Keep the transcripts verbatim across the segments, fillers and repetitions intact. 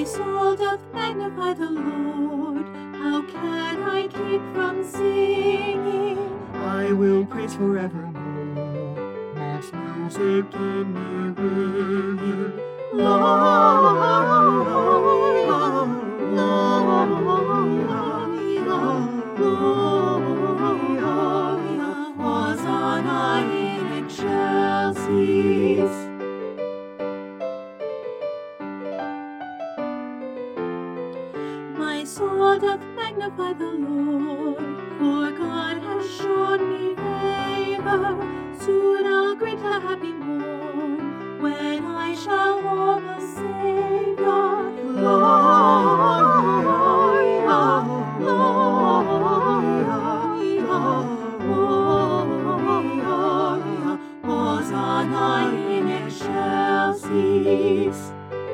My soul doth magnify the Lord. How can I keep from singing? I will praise forevermore. Makes music in me ringing. Lord, Hosanna in excelsis. My soul doth magnify the Lord, for God has shown me favor. Soon I'll greet the happy morn, when I shall hold the Savior. Gloria, Gloria, Gloria, Hosanna in excelsis.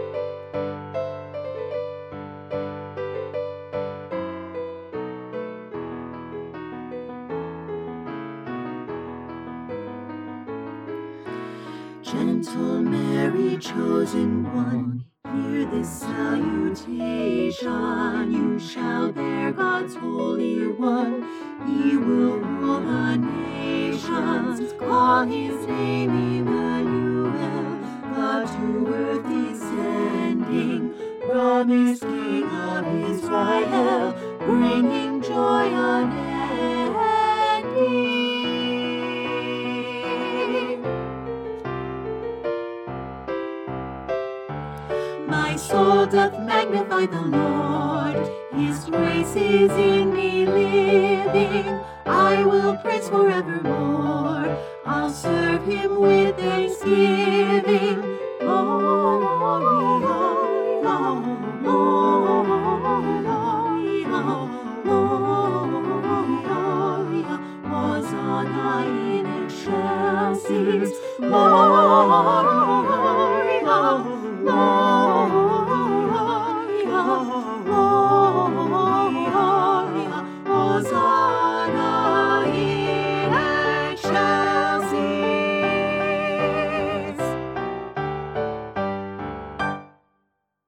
Gentle Mary, chosen one, hear this salutation. You shall bear God's Holy One. He will rule the nations. Call his name Emmanuel, God to earth descending, promised King of Israel, bringing joy unending. My soul doth magnify the Lord, his grace is in me living. I will praise forevermore, I'll serve him with thanksgiving. Gloria, Gloria, Gloria, Hosanna in excelsis. Gloria, Gloria.